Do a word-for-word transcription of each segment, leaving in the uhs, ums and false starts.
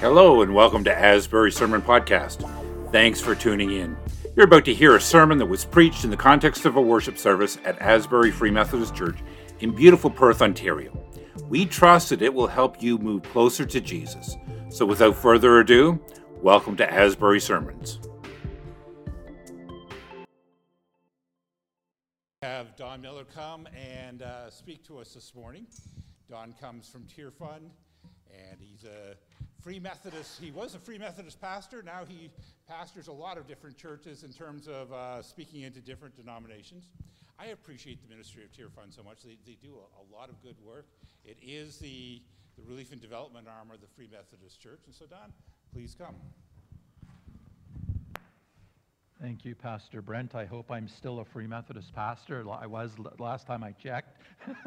Hello and welcome to Asbury Sermon Podcast. Thanks for tuning in. You're about to hear a sermon that was preached in the context of a worship service at Asbury Free Methodist Church in beautiful Perth, Ontario. We trust that it will help you move closer to Jesus. So without further ado, welcome to Asbury Sermons. Have Don Miller come and uh, speak to us this morning. Don comes from Tear Fund, and he's a Free Methodist. He was a Free Methodist pastor. Now he pastors a lot of different churches in terms of uh, speaking into different denominations. I appreciate the ministry of Tear Fund so much. They, they do a, a lot of good work. It is the, the relief and development arm of the Free Methodist Church. And so, Don, please come. Thank you, Pastor Brent. I hope I'm still a Free Methodist pastor. I was last time I checked.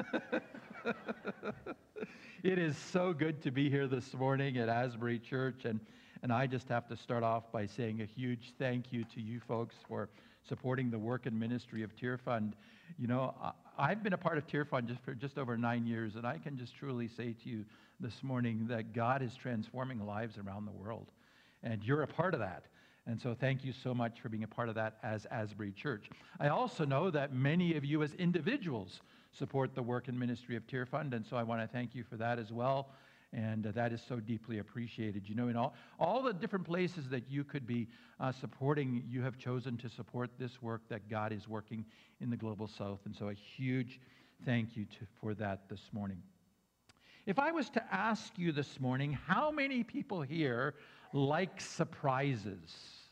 It is so good to be here this morning at Asbury Church, and, and I just have to start off by saying a huge thank you to you folks for supporting the work and ministry of Tear Fund. You know, I, I've been a part of Tear Fund just for just over nine years, and I can just truly say to you this morning that God is transforming lives around the world, and you're a part of that. And so thank you so much for being a part of that as Asbury Church. I also know that many of you as individuals support the work and ministry of Tear Fund, and so I want to thank you for that as well. And uh, that is so deeply appreciated. You know, in all, all the different places that you could be uh, supporting, you have chosen to support this work that God is working in the Global South. And so a huge thank you to, for that this morning. If I was to ask you this morning, how many people here like surprises?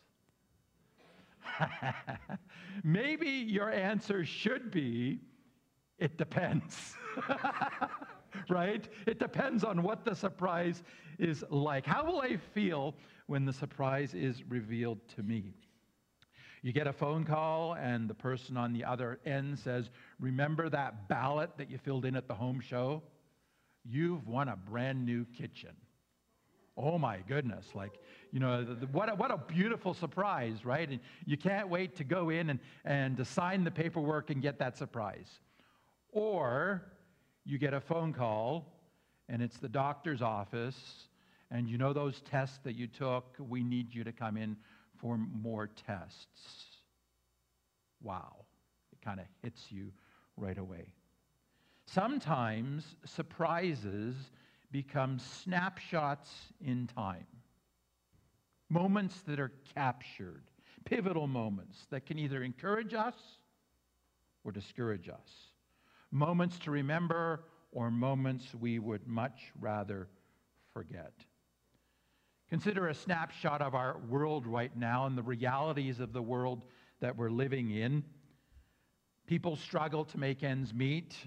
Maybe your answer should be, it depends. Right? It depends on what the surprise is like. How will I feel when the surprise is revealed to me? You get a phone call and the person on the other end says, remember that ballot that you filled in at the home show? You've won a brand new kitchen. Oh my goodness, like, you know, the, the, what, a, what a beautiful surprise, right? And you can't wait to go in and, and to sign the paperwork and get that surprise. Or you get a phone call and it's the doctor's office, and you know those tests that you took, we need you to come in for more tests. Wow, it kind of hits you right away. Sometimes surprises become snapshots in time. Moments that are captured, pivotal moments that can either encourage us or discourage us. Moments to remember or moments we would much rather forget. Consider a snapshot of our world right now and the realities of the world that we're living in. People struggle to make ends meet.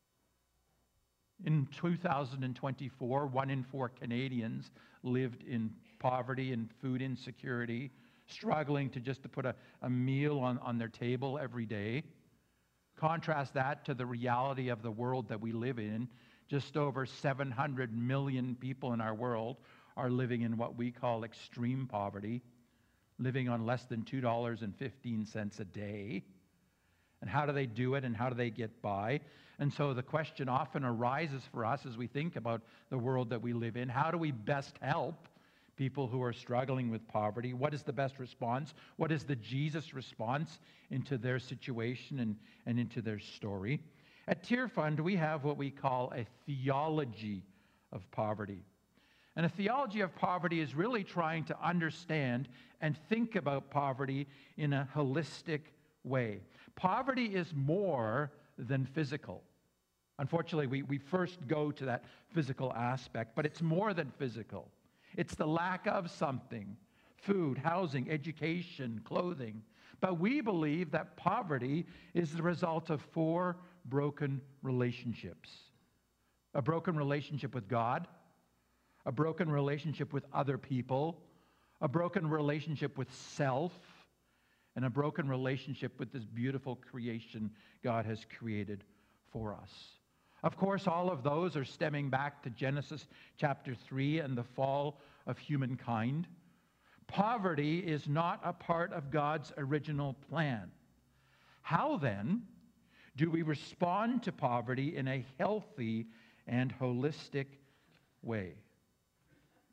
In two thousand twenty-four, one in four Canadians lived in poverty and food insecurity, struggling to just to put a, a meal on, on their table every day. Contrast that to the reality of the world that we live in. Just over seven hundred million people in our world are living in what we call extreme poverty, living on less than two dollars and fifteen cents a day. And how do they do it, and how do they get by? And so the question often arises for us as we think about the world that we live in. How do we best help people who are struggling with poverty? What is the best response? What is the Jesus response into their situation and, and into their story? At Tear Fund, we have what we call a theology of poverty. And a theology of poverty is really trying to understand and think about poverty in a holistic way. Poverty is more than physical. Unfortunately, we, we first go to that physical aspect, but it's more than physical. It's the lack of something: food, housing, education, clothing. But we believe that poverty is the result of four broken relationships. A broken relationship with God, a broken relationship with other people, a broken relationship with self, and a broken relationship with this beautiful creation God has created for us. Of course, all of those are stemming back to Genesis chapter three and the fall of humankind. Poverty is not a part of God's original plan. How then do we respond to poverty in a healthy and holistic way?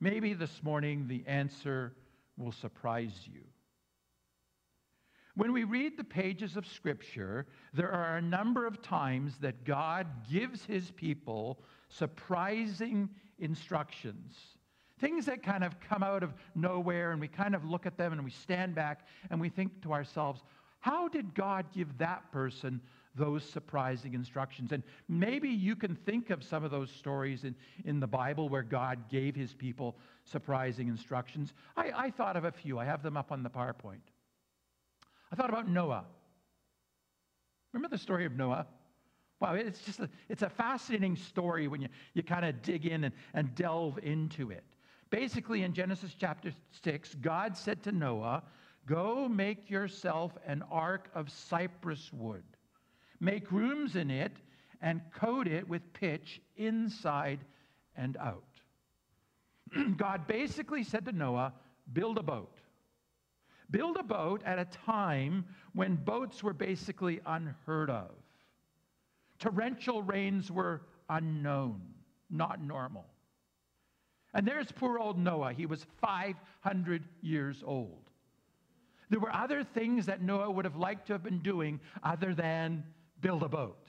Maybe this morning the answer will surprise you. When we read the pages of Scripture, there are a number of times that God gives his people surprising instructions. Things that kind of come out of nowhere, and we kind of look at them and we stand back and we think to ourselves, how did God give that person those surprising instructions? And maybe you can think of some of those stories in, in the Bible where God gave his people surprising instructions. I, I thought of a few. I have them up on the PowerPoint. I thought about Noah. Remember the story of Noah? Wow, it's just a, it's a fascinating story when you, you kind of dig in and, and delve into it. Basically, in Genesis chapter six, God said to Noah, "Go make yourself an ark of cypress wood. Make rooms in it and coat it with pitch inside and out." God basically said to Noah, build a boat. Build a boat at a time when boats were basically unheard of. Torrential rains were unknown, not normal. And there's poor old Noah. He was five hundred years old. There were other things that Noah would have liked to have been doing other than build a boat.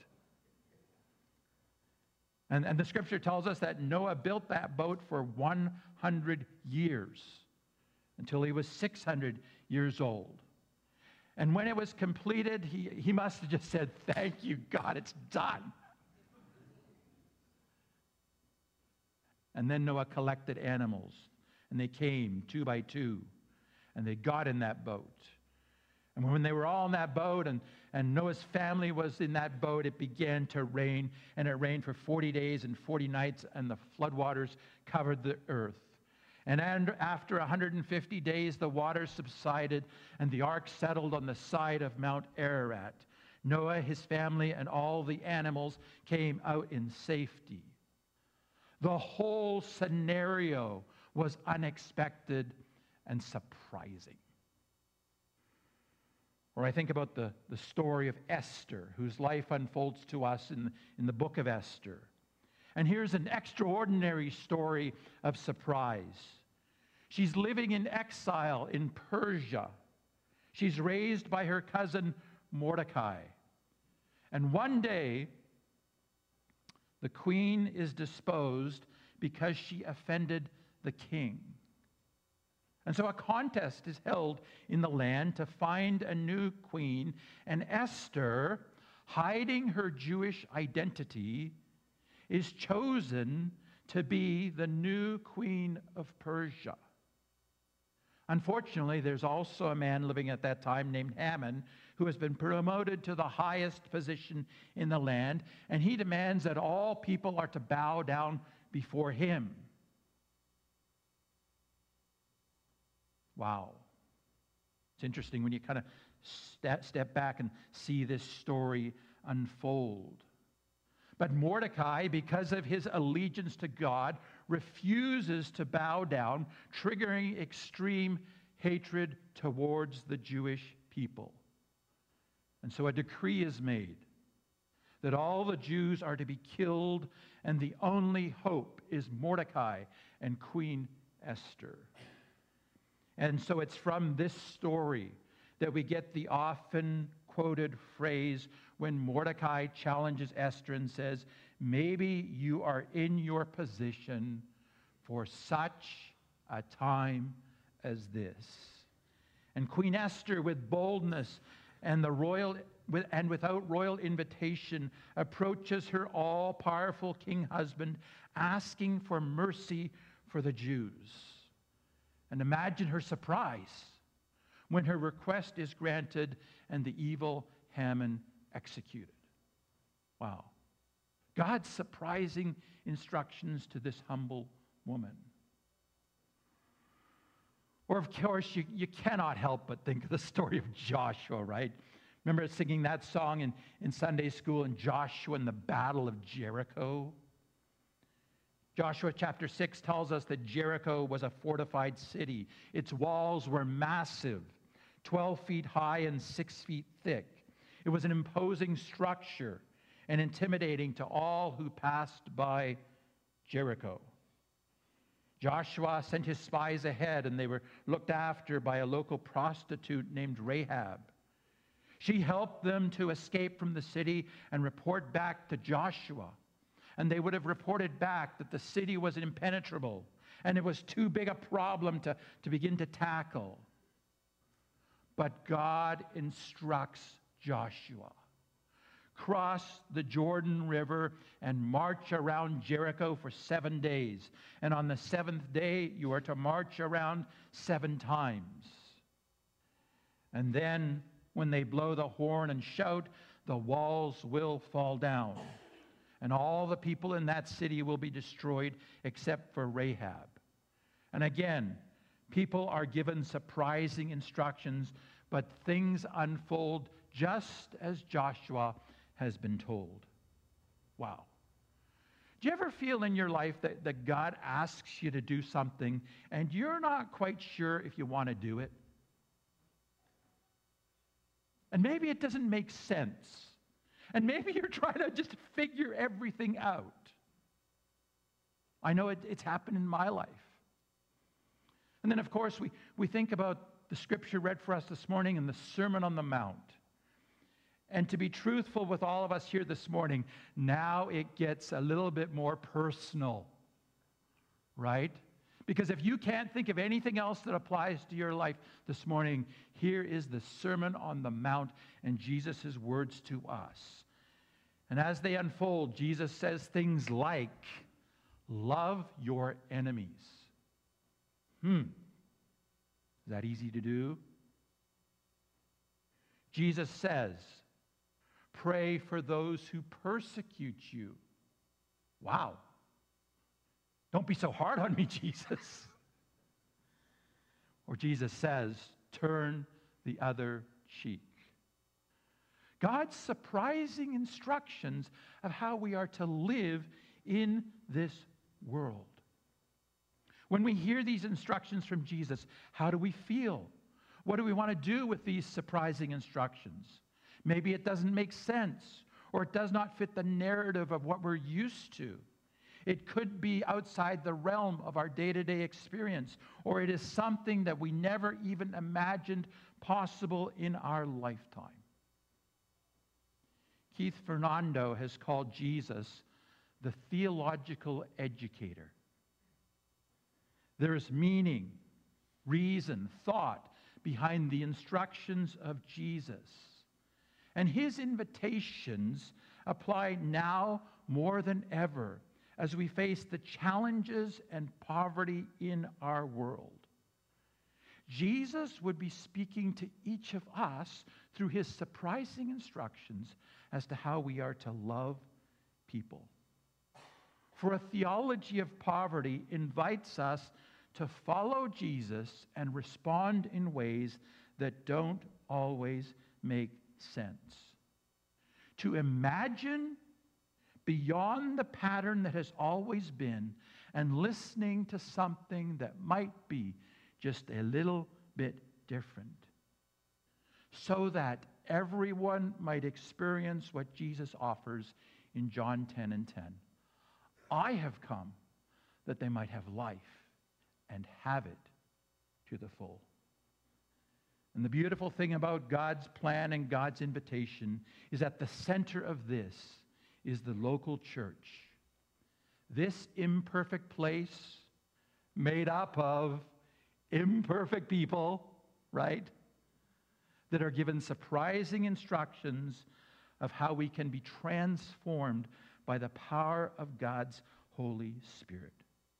And, and the scripture tells us that Noah built that boat for one hundred years until he was six hundred years old. And when it was completed, he, he must have just said, "Thank you, God, it's done." And then Noah collected animals, and they came two by two, and they got in that boat. And when they were all in that boat, and, and Noah's family was in that boat, it began to rain, and it rained for forty days and forty nights, and the floodwaters covered the earth. And after one hundred fifty days, the waters subsided, and the ark settled on the side of Mount Ararat. Noah, his family, and all the animals came out in safety. The whole scenario was unexpected and surprising. Or I think about the, the story of Esther, whose life unfolds to us in, in the book of Esther. And here's an extraordinary story of surprise. She's living in exile in Persia. She's raised by her cousin Mordecai. And one day, the queen is disposed because she offended the king. And so a contest is held in the land to find a new queen, and Esther, hiding her Jewish identity, is chosen to be the new queen of Persia. Unfortunately, there's also a man living at that time named Haman who has been promoted to the highest position in the land, and he demands that all people are to bow down before him. Wow. It's interesting when you kind of step, step back and see this story unfold. But Mordecai, because of his allegiance to God, refuses to bow down, triggering extreme hatred towards the Jewish people. And so a decree is made that all the Jews are to be killed, and the only hope is Mordecai and Queen Esther. And so it's from this story that we get the often quoted phrase when Mordecai challenges Esther and says, "Maybe you are in your position for such a time as this." And Queen Esther, with boldness and the royal and without royal invitation, approaches her all-powerful king husband, asking for mercy for the Jews. And imagine her surprise when her request is granted and the evil Haman executed. Wow. God's surprising instructions to this humble woman. Or, of course, you, you cannot help but think of the story of Joshua, right? Remember singing that song in, in Sunday school, in Joshua and the Battle of Jericho? Joshua chapter six tells us that Jericho was a fortified city. Its walls were massive, twelve feet high and six feet thick. It was an imposing structure and intimidating to all who passed by Jericho. Joshua sent his spies ahead, and they were looked after by a local prostitute named Rahab. She helped them to escape from the city and report back to Joshua. And they would have reported back that the city was impenetrable and it was too big a problem to, to begin to tackle. But God instructs Joshua. Cross the Jordan River and march around Jericho for seven days. And on the seventh day, you are to march around seven times. And then, when they blow the horn and shout, the walls will fall down. And all the people in that city will be destroyed except for Rahab. And again, people are given surprising instructions, but things unfold just as Joshua has been told. Wow. Do you ever feel in your life that, that God asks you to do something and you're not quite sure if you want to do it? And maybe it doesn't make sense. And maybe you're trying to just figure everything out. I know it, it's happened in my life. And then, of course, we, we think about the scripture read for us this morning and the Sermon on the Mount. And to be truthful with all of us here this morning, now it gets a little bit more personal, right? Because if you can't think of anything else that applies to your life this morning, here is the Sermon on the Mount and Jesus' words to us. And as they unfold, Jesus says things like, love your enemies. Hmm. Is that easy to do? Jesus says, pray for those who persecute you. Wow. Don't be so hard on me, Jesus. Or Jesus says, turn the other cheek. God's surprising instructions of how we are to live in this world. When we hear these instructions from Jesus, how do we feel? What do we want to do with these surprising instructions? Maybe it doesn't make sense, or it does not fit the narrative of what we're used to. It could be outside the realm of our day-to-day experience, or it is something that we never even imagined possible in our lifetime. Keith Fernando has called Jesus the theological educator. There is meaning, reason, thought behind the instructions of Jesus. And his invitations apply now more than ever as we face the challenges and poverty in our world. Jesus would be speaking to each of us through his surprising instructions as to how we are to love people. For a theology of poverty invites us to follow Jesus and respond in ways that don't always make sense. To imagine beyond the pattern that has always been and listening to something that might be just a little bit different, so that everyone might experience what Jesus offers in John ten and ten. I have come that they might have life and have it to the full. And the beautiful thing about God's plan and God's invitation is at the center of this is the local church. This imperfect place made up of imperfect people, right? That are given surprising instructions of how we can be transformed by the power of God's Holy Spirit.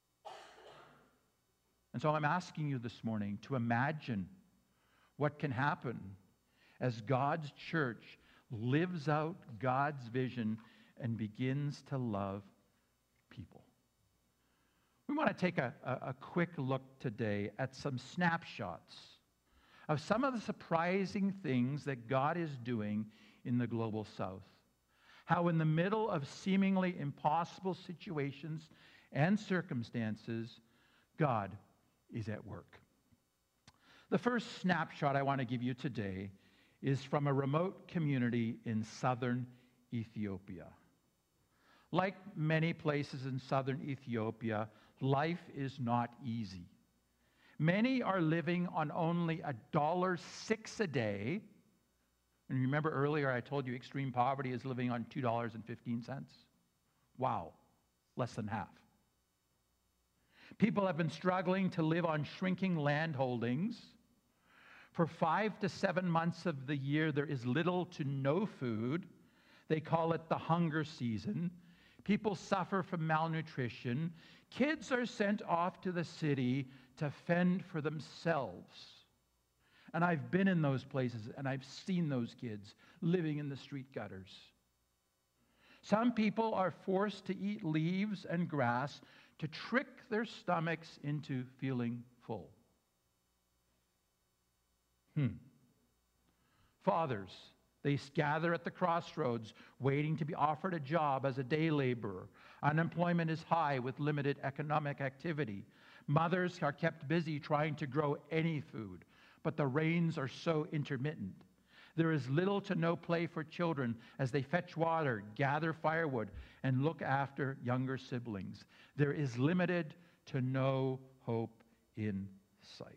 And so I'm asking you this morning to imagine what can happen as God's church lives out God's vision and begins to love people. We want to take a, a, a quick look today at some snapshots of some of the surprising things that God is doing in the global south. How in the middle of seemingly impossible situations and circumstances, God is at work. The first snapshot I want to give you today is from a remote community in southern Ethiopia. Like many places in southern Ethiopia, life is not easy. Many are living on only a dollar six a day. And remember earlier I told you extreme poverty is living on two dollars and fifteen cents. Wow, less than half. People have been struggling to live on shrinking land holdings. For five to seven months of the year, there is little to no food. They call it the hunger season. People suffer from malnutrition. Kids are sent off to the city to fend for themselves. And I've been in those places, and I've seen those kids living in the street gutters. Some people are forced to eat leaves and grass to trick their stomachs into feeling full. Hmm. Fathers, they gather at the crossroads waiting to be offered a job as a day laborer. Unemployment is high with limited economic activity. Mothers are kept busy trying to grow any food, but the rains are so intermittent. There is little to no play for children as they fetch water, gather firewood, and look after younger siblings. There is limited to no hope in sight.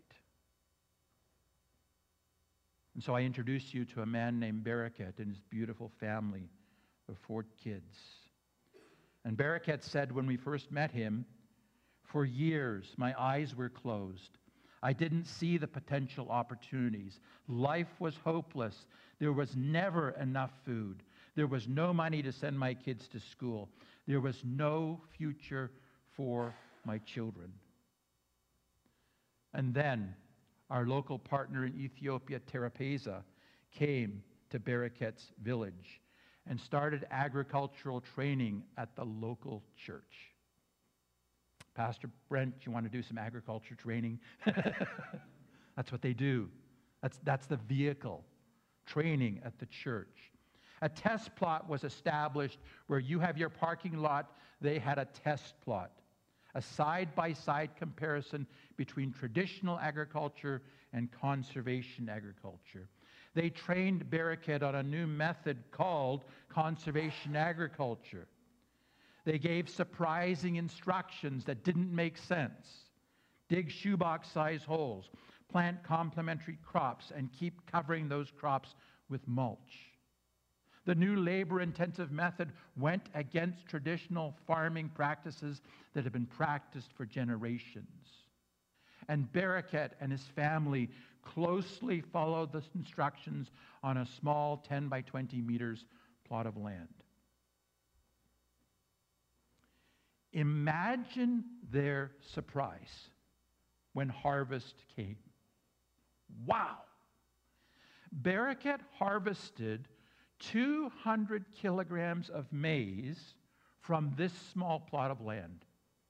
And so I introduce you to a man named Barakat and his beautiful family of four kids. And Barakat said when we first met him, "For years my eyes were closed. I didn't see the potential opportunities. Life was hopeless. There was never enough food. There was no money to send my kids to school. There was no future for my children." And then our local partner in Ethiopia, Terapeza, came to Barakat's village and started agricultural training at the local church. Pastor Brent, you want to do some agriculture training? That's what they do. That's, that's the vehicle, training at the church. A test plot was established where you have your parking lot, they had a test plot. A side-by-side comparison between traditional agriculture and conservation agriculture. They trained Barakat on a new method called conservation agriculture. They gave surprising instructions that didn't make sense. Dig shoebox-size holes, plant complementary crops, and keep covering those crops with mulch. The new labor-intensive method went against traditional farming practices that had been practiced for generations. And Barakat and his family closely followed the instructions on a small ten by twenty meters plot of land. Imagine their surprise when harvest came. Wow! Barakat harvested two hundred kilograms of maize from this small plot of land.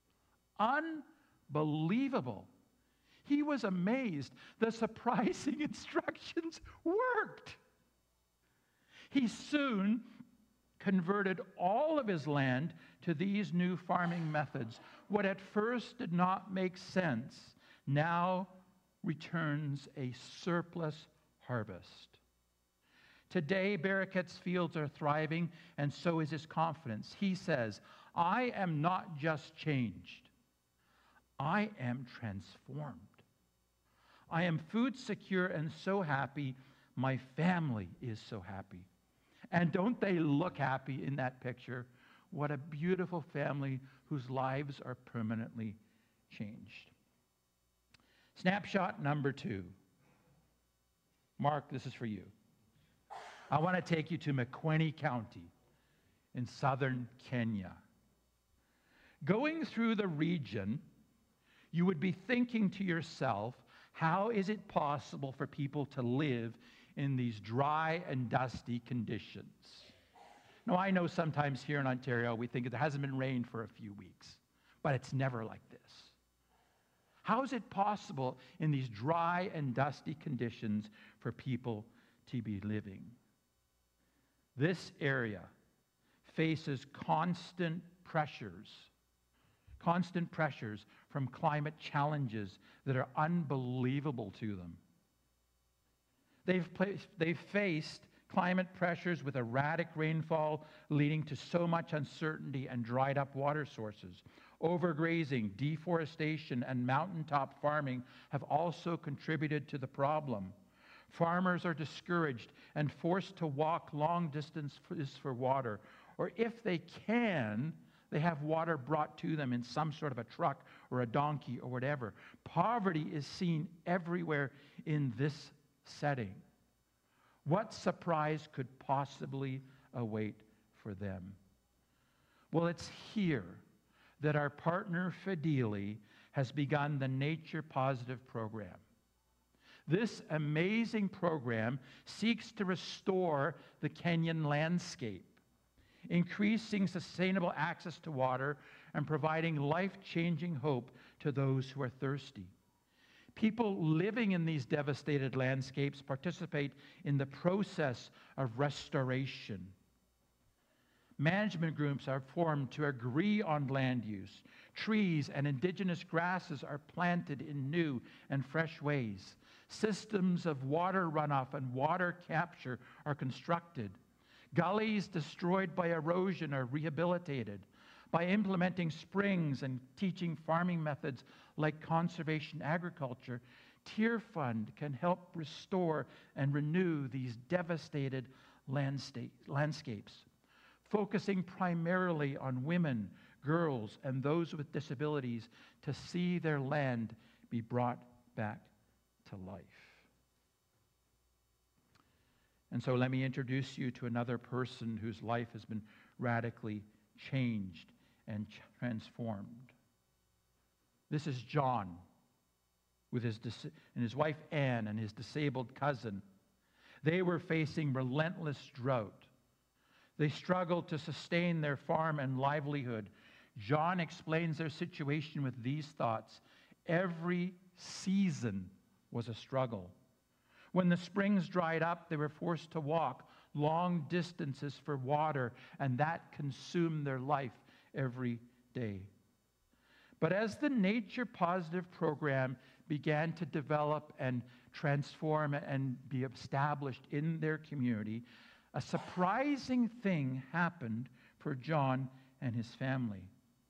Unbelievable. He was amazed. The surprising instructions worked. He soon converted all of his land to these new farming methods. What at first did not make sense now returns a surplus harvest. Today, Barakat's fields are thriving, and so is his confidence. He says, "I am not just changed. I am transformed. I am food secure and so happy. My family is so happy." And don't they look happy in that picture? What a beautiful family whose lives are permanently changed. Snapshot number two. Mark, this is for you. I want to take you to Makueni County in southern Kenya. Going through the region, you would be thinking to yourself, how is it possible for people to live in these dry and dusty conditions? Now, I know sometimes here in Ontario, we think it hasn't been rain for a few weeks, but it's never like this. How is it possible in these dry and dusty conditions for people to be living? This area faces constant pressures, constant pressures from climate challenges that are unbelievable to them. They've, placed, they've faced climate pressures with erratic rainfall leading to so much uncertainty and dried up water sources. Overgrazing, deforestation, and mountaintop farming have also contributed to the problem. Farmers are discouraged and forced to walk long distances for water, or if they can, they have water brought to them in some sort of a truck or a donkey or whatever. Poverty is seen everywhere in this setting. What surprise could possibly await for them? Well, it's here that our partner Fedeli has begun the Nature Positive program. This amazing program seeks to restore the Kenyan landscape, increasing sustainable access to water and providing life-changing hope to those who are thirsty. People living in these devastated landscapes participate in the process of restoration. Management groups are formed to agree on land use. Trees and indigenous grasses are planted in new and fresh ways. Systems of water runoff and water capture are constructed. Gullies destroyed by erosion are rehabilitated. By implementing springs and teaching farming methods like conservation agriculture, Tear Fund can help restore and renew these devastated landscapes, focusing primarily on women, girls, and those with disabilities to see their land be brought back to life. And so let me introduce you to another person whose life has been radically changed and transformed. This is John, with his dis- and his wife Anne and his disabled cousin. They were facing relentless drought. They struggled to sustain their farm and livelihood. John explains their situation with these thoughts. Every season was a struggle. When the springs dried up, they were forced to walk long distances for water, and that consumed their life every day. But as the Nature Positive program began to develop and transform and be established in their community, a surprising thing happened for John and his family.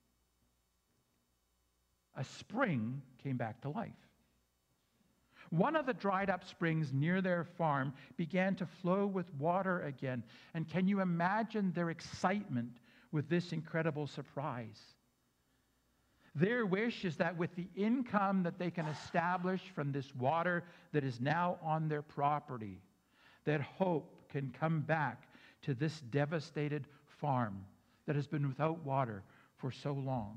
A spring came back to life. One of the dried up springs near their farm began to flow with water again. And can you imagine their excitement with this incredible surprise? Their wish is that with the income that they can establish from this water that is now on their property, that hope can come back to this devastated farm that has been without water for so long.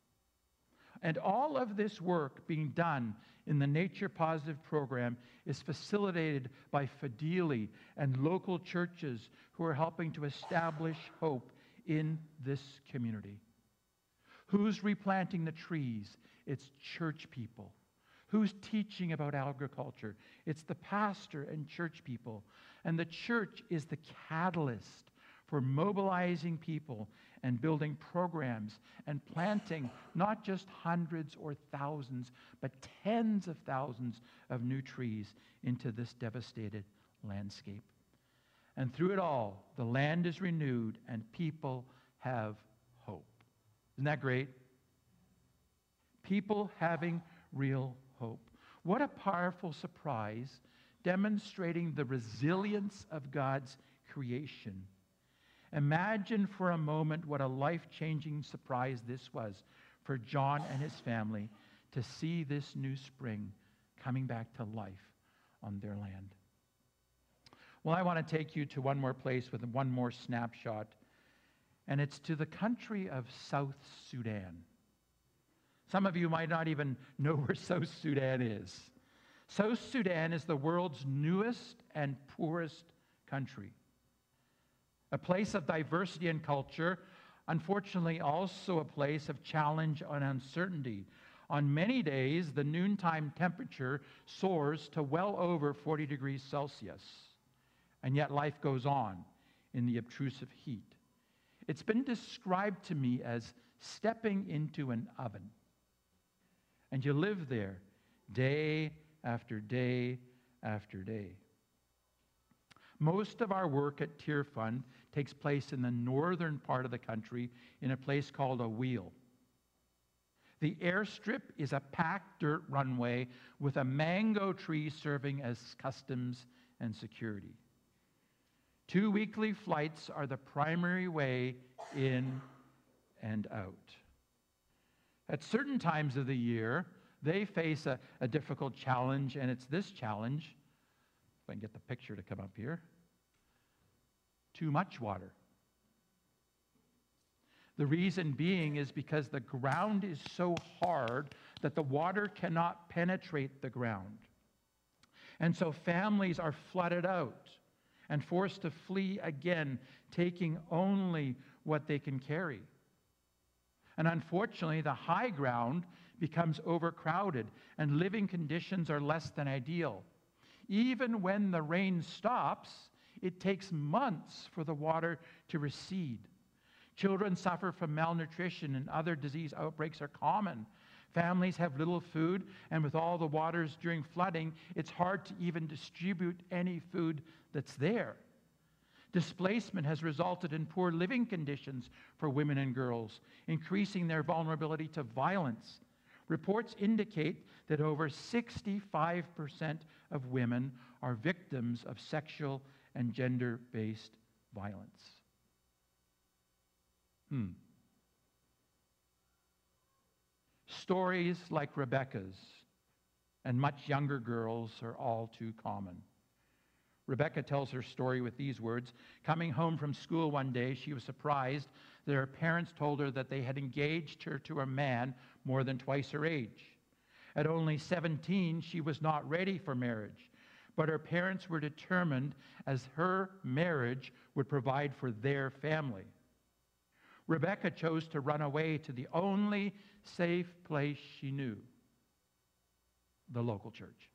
And all of this work being done in the Nature Positive program is facilitated by Fedeli and local churches who are helping to establish hope in this community. Who's replanting the trees? It's church people. Who's teaching about agriculture? It's the pastor and church people. And the church is the catalyst for mobilizing people and building programs and planting not just hundreds or thousands, but tens of thousands of new trees into this devastated landscape. And through it all, the land is renewed and people have hope. Isn't that great? People having real hope. What a powerful surprise, demonstrating the resilience of God's creation. Imagine for a moment what a life-changing surprise this was for John and his family to see this new spring coming back to life on their land. Well, I want to take you to one more place with one more snapshot, and it's to the country of South Sudan. Some of you might not even know where South Sudan is. South Sudan is the world's newest and poorest country. A place of diversity and culture, unfortunately also a place of challenge and uncertainty. On many days, the noontime temperature soars to well over forty degrees Celsius, and yet life goes on in the obtrusive heat. It's been described to me as stepping into an oven, and you live there day after day after day. Most of our work at Tear Fund takes place in the northern part of the country in a place called Awil. The airstrip is a packed dirt runway with a mango tree serving as customs and security. Two weekly flights are the primary way in and out. At certain times of the year, they face a, a difficult challenge, and it's this challenge, if I can get the picture to come up here, too much water. The reason being is because the ground is so hard that the water cannot penetrate the ground. And so families are flooded out and forced to flee again, taking only what they can carry. And unfortunately, the high ground becomes overcrowded and living conditions are less than ideal. Even when the rain stops, it takes months for the water to recede. Children suffer from malnutrition and other disease outbreaks are common. Families have little food, and with all the waters during flooding, it's hard to even distribute any food that's there. Displacement has resulted in poor living conditions for women and girls, increasing their vulnerability to violence. Reports indicate that over sixty-five percent of women are victims of sexual and gender-based violence. Hmm. Stories like Rebecca's and much younger girls are all too common. Rebecca tells her story with these words. Coming home from school one day, she was surprised that her parents told her that they had engaged her to a man more than twice her age. At only seventeen, she was not ready for marriage, but her parents were determined as her marriage would provide for their family. Rebecca chose to run away to the only safe place she knew, the local church.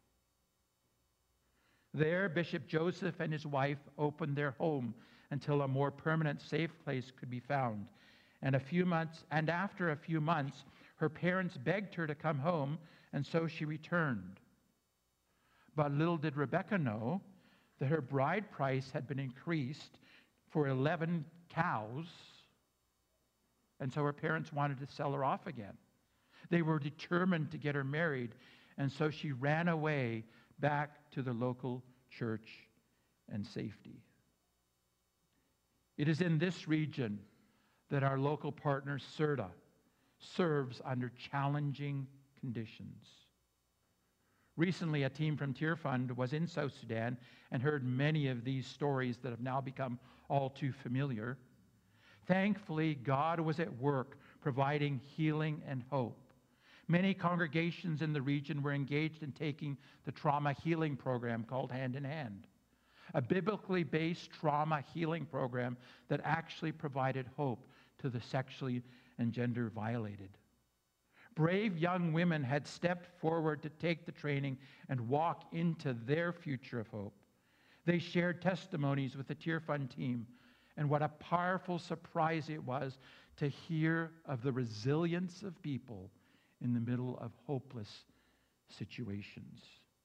There, Bishop Joseph and his wife opened their home until a more permanent safe place could be found. And a few months, and after a few months, her parents begged her to come home, and so she returned. But little did Rebecca know that her bride price had been increased for eleven cows, and so her parents wanted to sell her off again. They were determined to get her married, and so she ran away back to the local church and safety. It is in this region that our local partner, CERTA, serves under challenging conditions. Recently, a team from Tear Fund was in South Sudan and heard many of these stories that have now become all too familiar. Thankfully, God was at work providing healing and hope. Many congregations in the region were engaged in taking the trauma healing program called Hand in Hand, a biblically based trauma healing program that actually provided hope to the sexually and gender violated. Brave young women had stepped forward to take the training and walk into their future of hope. They shared testimonies with the Tear Fund team, and what a powerful surprise it was to hear of the resilience of people in the middle of hopeless situations.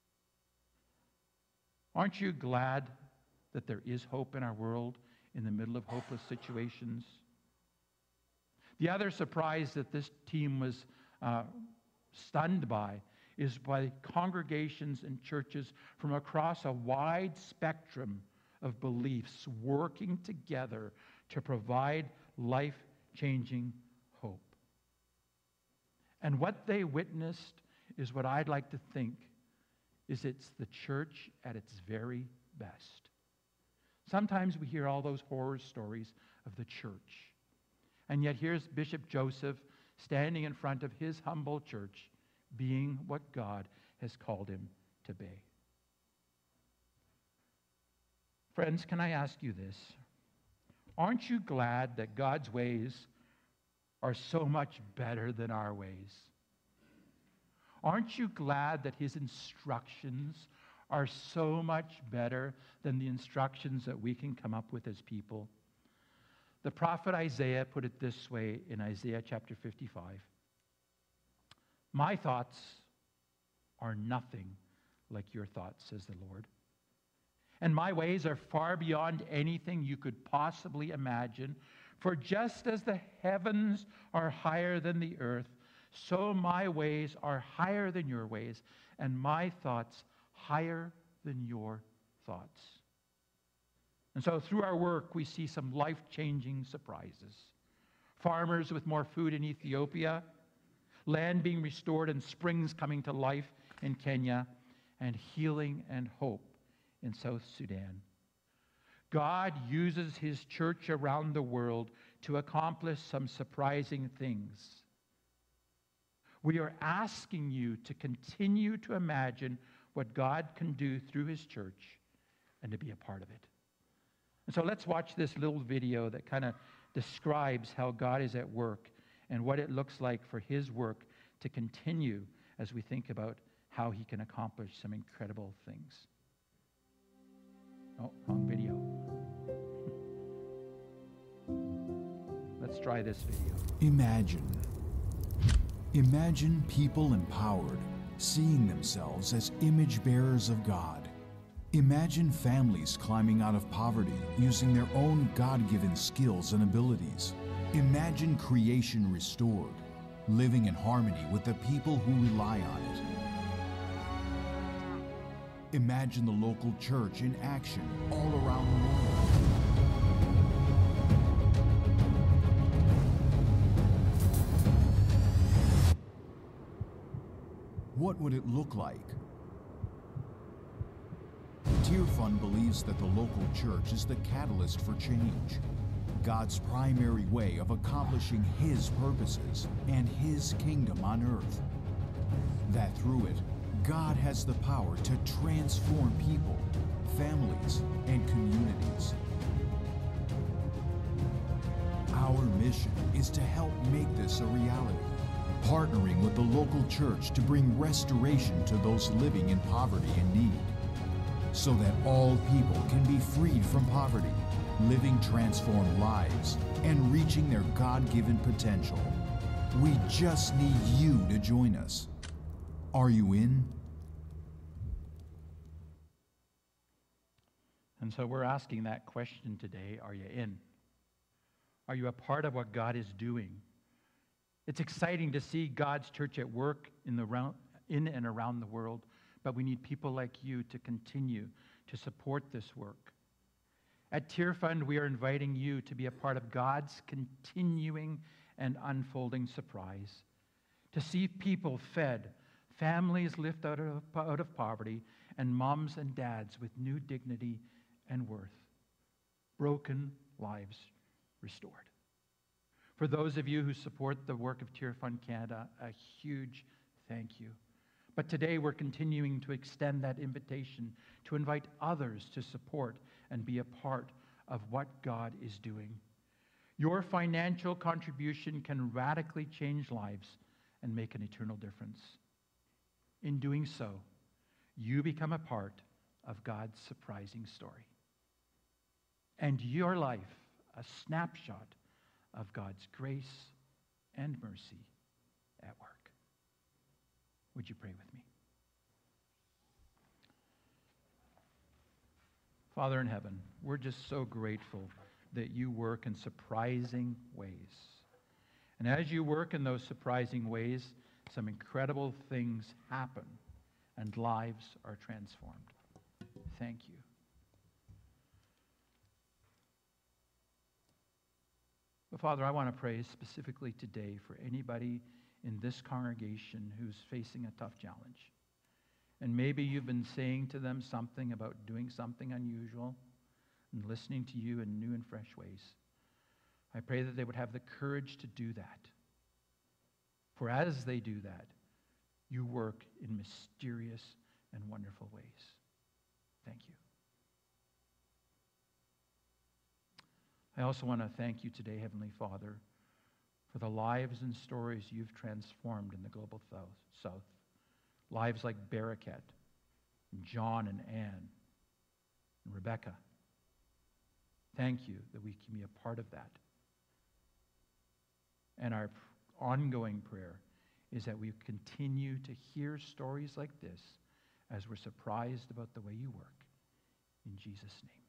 Aren't you glad that there is hope in our world in the middle of hopeless situations? The other surprise that this team was uh, stunned by is by congregations and churches from across a wide spectrum of beliefs working together to provide life-changing hope. And what they witnessed is what I'd like to think is it's the church at its very best. Sometimes we hear all those horror stories of the church. And yet here's Bishop Joseph standing in front of his humble church, being what God has called him to be. Friends, can I ask you this? Aren't you glad that God's ways are so much better than our ways? Aren't you glad that his instructions are so much better than the instructions that we can come up with as people? The prophet Isaiah put it this way in Isaiah chapter fifty-five. My thoughts are nothing like your thoughts, says the Lord. And my ways are far beyond anything you could possibly imagine. For just as the heavens are higher than the earth, so my ways are higher than your ways, and my thoughts higher than your thoughts. And so through our work, we see some life-changing surprises. Farmers with more food in Ethiopia, land being restored and springs coming to life in Kenya, and healing and hope in South Sudan. God uses his church around the world to accomplish some surprising things. We are asking you to continue to imagine what God can do through his church and to be a part of it. And so let's watch this little video that kind of describes how God is at work and what it looks like for his work to continue as we think about how he can accomplish some incredible things. Oh, wrong video. Let's try this video. Imagine. Imagine people empowered, seeing themselves as image bearers of God. Imagine families climbing out of poverty using their own God-given skills and abilities. Imagine creation restored, living in harmony with the people who rely on it. Imagine the local church in action all around the world. What would it look like? Tear Fund believes that the local church is the catalyst for change, God's primary way of accomplishing his purposes and his kingdom on earth. That through it, God has the power to transform people, families, and communities. Our mission is to help make this a reality, partnering with the local church to bring restoration to those living in poverty and need, so that all people can be freed from poverty, living transformed lives, and reaching their God-given potential. We just need you to join us. Are you in? And so we're asking that question today, are you in? Are you a part of what God is doing? It's exciting to see God's church at work in, the round, in and around the world, but we need people like you to continue to support this work. At Tear Fund, we are inviting you to be a part of God's continuing and unfolding surprise, to see people fed, families lifted out of, out of poverty, and moms and dads with new dignity and worth, broken lives restored. For those of you who support the work of Tear Fund Canada, a huge thank you. But today we're continuing to extend that invitation to invite others to support and be a part of what God is doing. Your financial contribution can radically change lives and make an eternal difference. In doing so, you become a part of God's surprising story. And your life, a snapshot of God's grace and mercy at work. Would you pray with me? Father in heaven, we're just so grateful that you work in surprising ways. And as you work in those surprising ways, some incredible things happen and lives are transformed. Thank you. But Father, I want to pray specifically today for anybody in this congregation who's facing a tough challenge. And maybe you've been saying to them something about doing something unusual and listening to you in new and fresh ways. I pray that they would have the courage to do that. For as they do that, you work in mysterious and wonderful ways. Thank you. I also want to thank you today, Heavenly Father, for the lives and stories you've transformed in the global south. Lives like Barakat, and John and Anne, and Rebecca. Thank you that we can be a part of that. And our ongoing prayer is that we continue to hear stories like this as we're surprised about the way you work. In Jesus' name.